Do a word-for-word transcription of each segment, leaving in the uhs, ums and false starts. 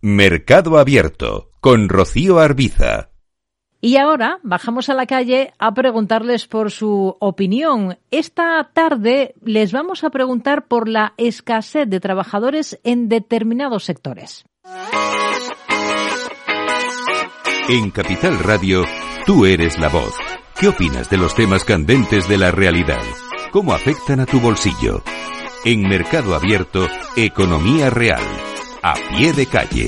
Mercado Abierto, con Rocío Arbiza. Y ahora bajamos a la calle a preguntarles por su opinión. Esta tarde les vamos a preguntar por la escasez de trabajadores en determinados sectores. En Capital Radio, tú eres la voz. ¿Qué opinas de los temas candentes de la realidad? ¿Cómo afectan a tu bolsillo? En Mercado Abierto, Economía Real. A pie de calle.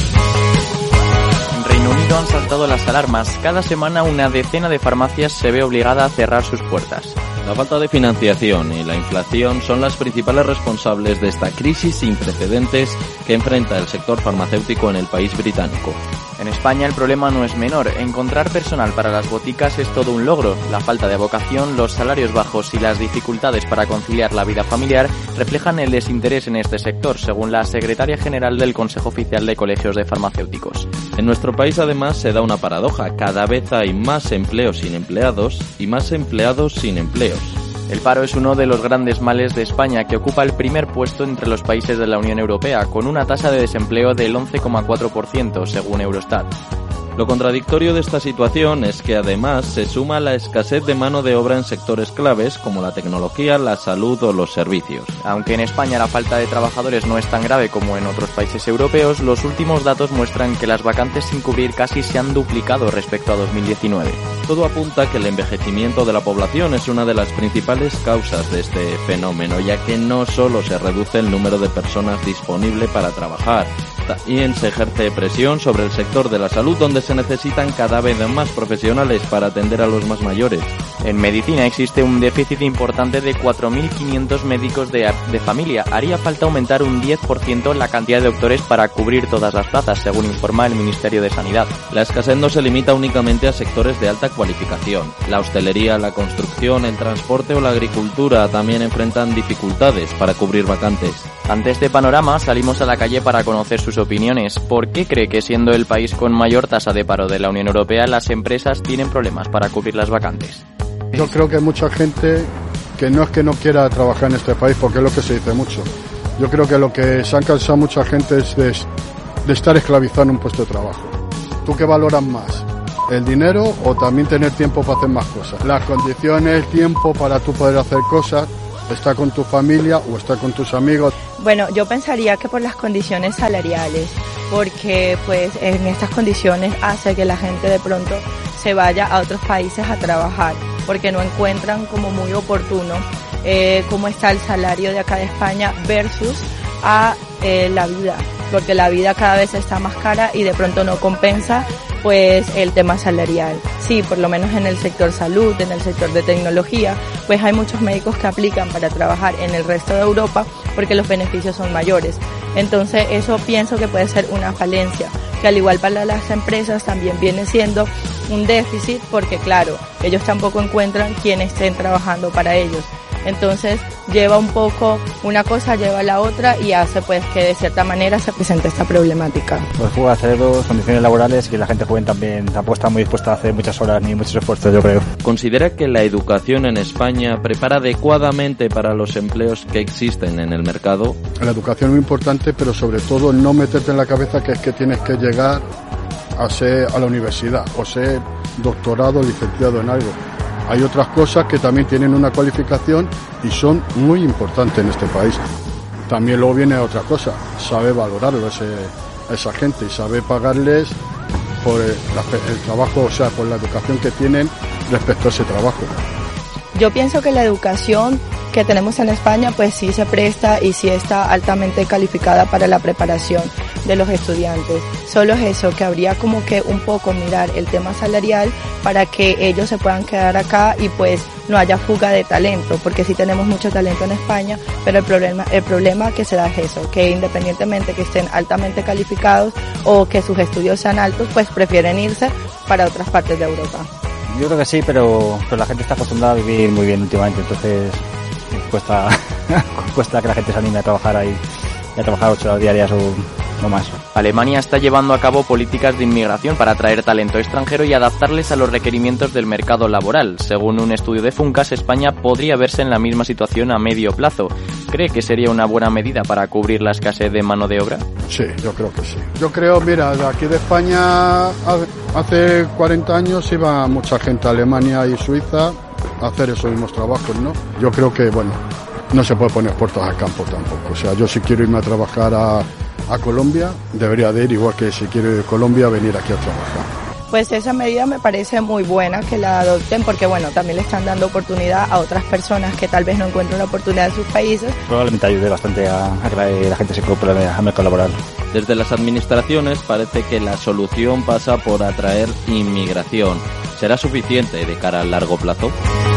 En Reino Unido han saltado las alarmas. Cada semana una decena de farmacias se ve obligada a cerrar sus puertas. La falta de financiación y la inflación son las principales responsables de esta crisis sin precedentes que enfrenta el sector farmacéutico en el país británico. En España el problema no es menor. Encontrar personal para las boticas es todo un logro. La falta de vocación, los salarios bajos y las dificultades para conciliar la vida familiar reflejan el desinterés en este sector, según la secretaria general del Consejo Oficial de Colegios de Farmacéuticos. En nuestro país además se da una paradoja. Cada vez hay más empleos sin empleados y más empleados sin empleos. El paro es uno de los grandes males de España, que ocupa el primer puesto entre los países de la Unión Europea, con una tasa de desempleo del once coma cuatro por ciento, según Eurostat. Lo contradictorio de esta situación es que además se suma la escasez de mano de obra en sectores claves como la tecnología, la salud o los servicios. Aunque en España la falta de trabajadores no es tan grave como en otros países europeos, los últimos datos muestran que las vacantes sin cubrir casi se han duplicado respecto a dos mil diecinueve. Todo apunta a que el envejecimiento de la población es una de las principales causas de este fenómeno, ya que no solo se reduce el número de personas disponible para trabajar, también se ejerce presión sobre el sector de la salud, donde se necesitan cada vez más profesionales para atender a los más mayores. En medicina existe un déficit importante de cuatro mil quinientos médicos de, de familia. Haría falta aumentar un diez por ciento la cantidad de doctores para cubrir todas las plazas, según informa el Ministerio de Sanidad. La escasez no se limita únicamente a sectores de alta cualificación. La hostelería, la construcción, el transporte o la agricultura también enfrentan dificultades para cubrir vacantes. Ante este panorama, salimos a la calle para conocer sus opiniones. ¿Por qué cree que, siendo el país con mayor tasa de paro de la Unión Europea, las empresas tienen problemas para cubrir las vacantes? Yo creo que hay mucha gente que no es que no quiera trabajar en este país, porque es lo que se dice mucho. Yo creo que lo que se han cansado mucha gente es de, de estar esclavizado en un puesto de trabajo. ¿Tú qué valoras más? ¿El dinero o también tener tiempo para hacer más cosas? Las condiciones, el tiempo para tú poder hacer cosas, estar con tu familia o estar con tus amigos. Bueno, yo pensaría que por las condiciones salariales, porque pues en estas condiciones hace que la gente de pronto se vaya a otros países a trabajar, porque no encuentran como muy oportuno eh, cómo está el salario de acá de España versus a eh, la vida, porque la vida cada vez está más cara y de pronto no compensa pues el tema salarial. Sí, por lo menos en el sector salud, en el sector de tecnología, pues hay muchos médicos que aplican para trabajar en el resto de Europa porque los beneficios son mayores. Entonces eso pienso que puede ser una falencia, que al igual para las empresas también viene siendo un déficit, porque claro, ellos tampoco encuentran quienes estén trabajando para ellos. Entonces lleva un poco, una cosa lleva a la otra y hace pues que de cierta manera se presente esta problemática. Pues fuga de cerebros, condiciones laborales, que la gente joven también tampoco está muy dispuesta a hacer muchas horas ni muchos esfuerzos, yo creo. ¿Considera que la educación en España prepara adecuadamente para los empleos que existen en el mercado? La educación es muy importante, pero sobre todo no meterte en la cabeza que es que tienes que llegar a ser a la universidad o ser doctorado o licenciado en algo. Hay otras cosas que también tienen una cualificación y son muy importantes en este país. También luego viene otra cosa, sabe valorarlo ese, a esa gente y sabe pagarles por el, el trabajo, o sea, por la educación que tienen respecto a ese trabajo. Yo pienso que la educación que tenemos en España pues sí se presta y sí está altamente calificada para la preparación de los estudiantes. Solo es eso, que habría como que un poco mirar el tema salarial para que ellos se puedan quedar acá y pues no haya fuga de talento, porque sí tenemos mucho talento en España, pero el problema, el problema que se da es eso, que independientemente que estén altamente calificados o que sus estudios sean altos, pues prefieren irse para otras partes de Europa. Yo creo que sí, pero, pero la gente está acostumbrada a vivir muy bien últimamente, entonces cuesta, cuesta que la gente se anime a trabajar ahí, y a trabajar ocho horas diarias o no más. Alemania está llevando a cabo políticas de inmigración para atraer talento extranjero y adaptarles a los requerimientos del mercado laboral. Según un estudio de Funcas, España podría verse en la misma situación a medio plazo. ¿Cree que sería una buena medida para cubrir la escasez de mano de obra? Sí, yo creo que sí. Yo creo, mira, de aquí de España hace cuarenta años iba mucha gente a Alemania y Suiza a hacer esos mismos trabajos, ¿no? Yo creo que, bueno, no se puede poner puertas al campo tampoco. O sea, yo si quiero irme a trabajar a, a Colombia, debería de ir, igual que si quiero ir a Colombia, venir aquí a trabajar. Pues esa medida me parece muy buena que la adopten porque, bueno, también le están dando oportunidad a otras personas que tal vez no encuentran la oportunidad en sus países. Probablemente ayude bastante a, a que la gente se incorpore al mercado laboral. Desde las administraciones parece que la solución pasa por atraer inmigración. ¿Será suficiente de cara al largo plazo?